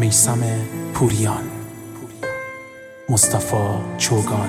میثم پوریان، مصطفی چوگان.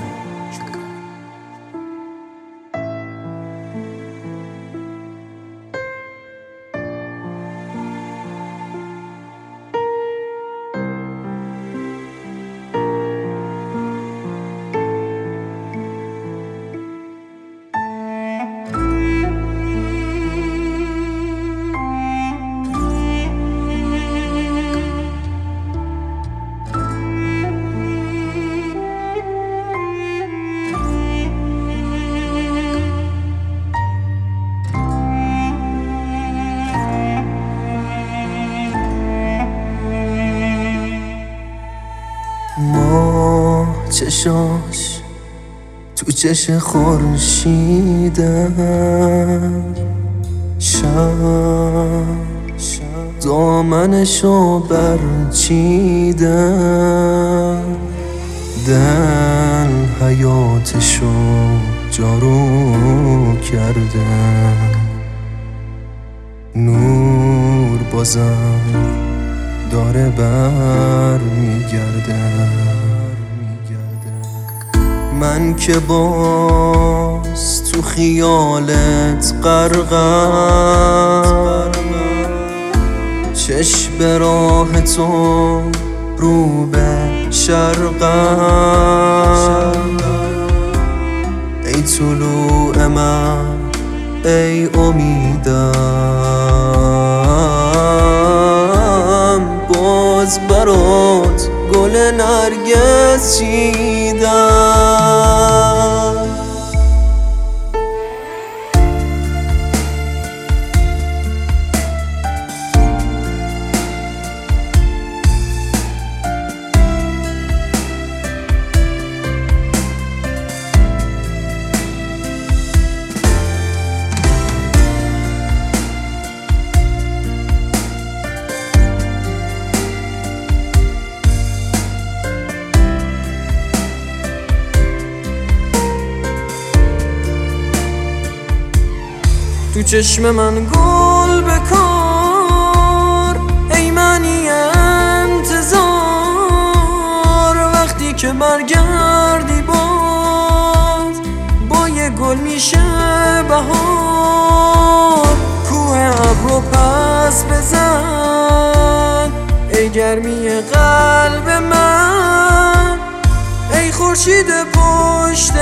ما چشاش تو چش خورشیدم، شب دامنشو برچیدم، دل حیاتشو جارو کردم، نور بازم داره بر میگردم. من که باز تو خیالت غرقم، چشم به راه تو رو به شرقم، ای طلوع من ای امیدم، باز برات گل نرگس چیدم. تو چشم من گل بکار، ای معنی انتظار، وقتی که برگردی باز با یه گل میشه بهار. کوه ابرو پس بزن ای گرمی قلب من، ای خورشید پشت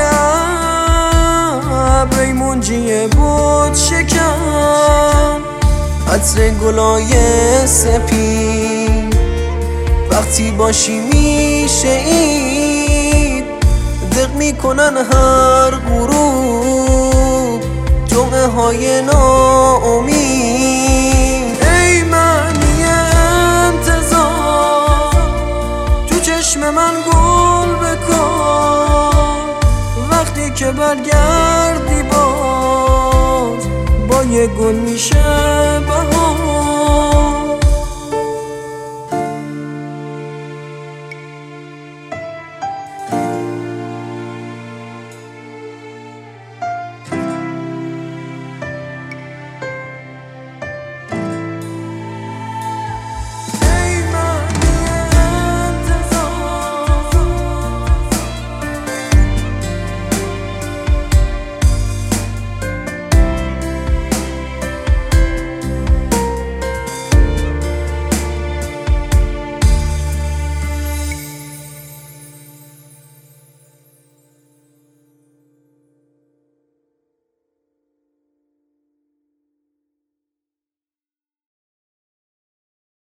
ابر، ای منجی بود شکن، عطر گلای سپید وقتی باشی میشه عید، دق میکنن هر غروب جمعه های ناامید. ای معنی انتظار تو چشم من گل بکار، وقتی که برگردی باز با یه گل میشه